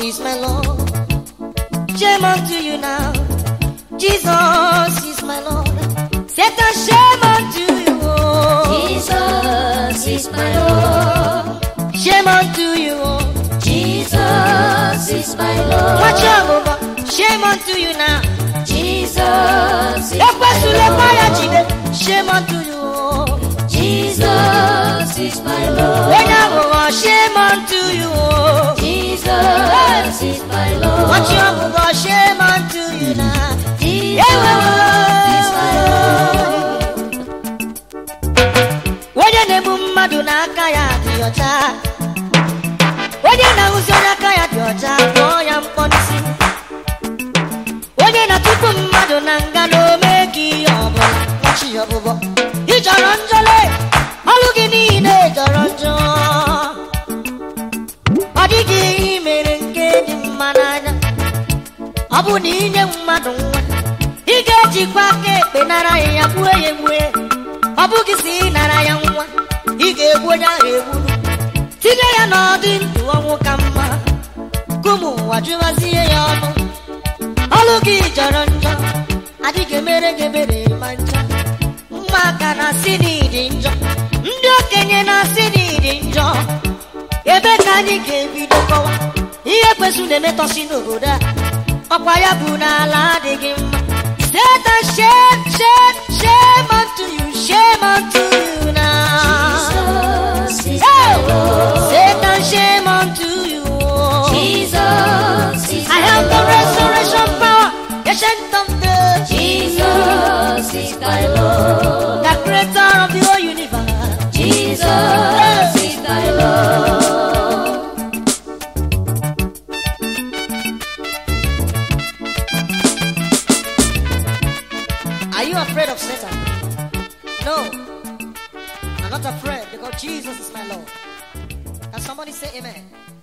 is my Lord. Shame unto you now. Jesus is my Lord. Satan, shame unto you. Jesus is my Lord. Shame unto you. Jesus is my Lord. Watch out, shame unto you now. Jesus is my Lord. Shame unto you. Jesus is my Lord. Shame unto you. Jesus is my Lord. Watch out, shame unto you now. Jesus is my Lord. When you name Maduna Kaya to your child. When you know Zona Kaya to your child, boy, I'm punishing. When you know people Maduna Gano make your boy, watch your bobo. It's a ranjole. I'm looking in a toronto. I did give me a kid manana. Abu Nina Madon. He gets you back at Benara way. Abu Kissi Narayan. He gave one today I'm not into a Wokama. Kumu, what you must see. Aluki Jaranja. I think a mere mancha. Makana City Dinjo. Ndo Kenyana City Dinjo. Ebekani gave you the power. Here, person, the Metosino Buddha. Papaya Buna la digim. Satan, shame unto you, shame unto you now. Jesus is my Lord. Satan, shame unto you. Jesus is I have the resurrection power, the strength of the Jesus is my Lord. The creator of the whole universe. Jesus is my Lord. Are you afraid of Satan? No. I'm not afraid because Jesus is my Lord. Can somebody say amen?